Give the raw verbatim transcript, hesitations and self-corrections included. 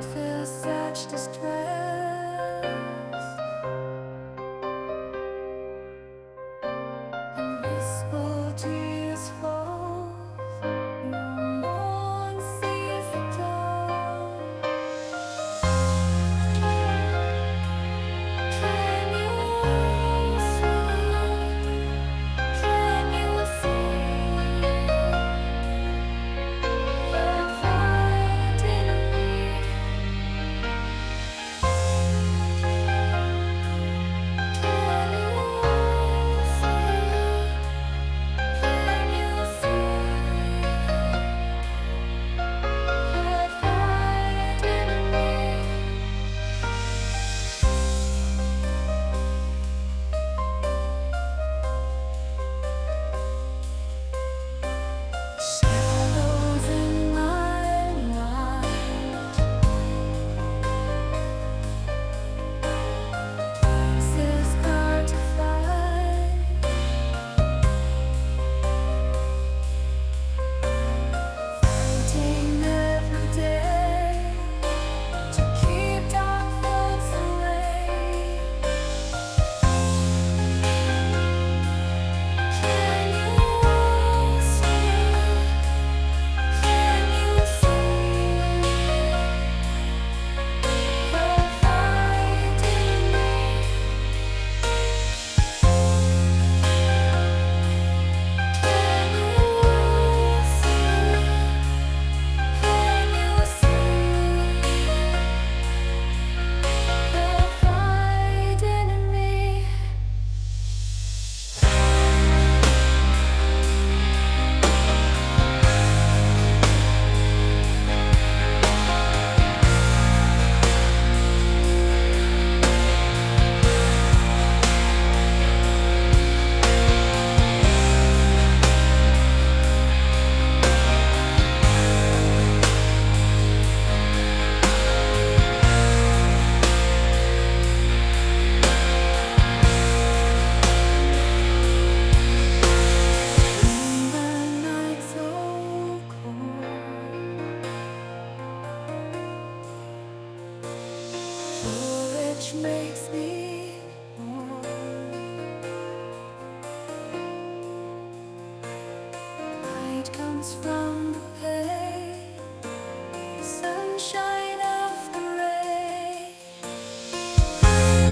feel such distress, and wistful tears fall. No one sees the dawn. Can you see? Can you see the fight in me? Can you see? Can you see the fight in me? Shadows in my mind, pieces hard to find, fighting every day to keep dark thoughts away. Can you see? Can you see the fight in me? Can you see? Can you see the fight in me? When the night's so cold, courage makes me warm. Light comes from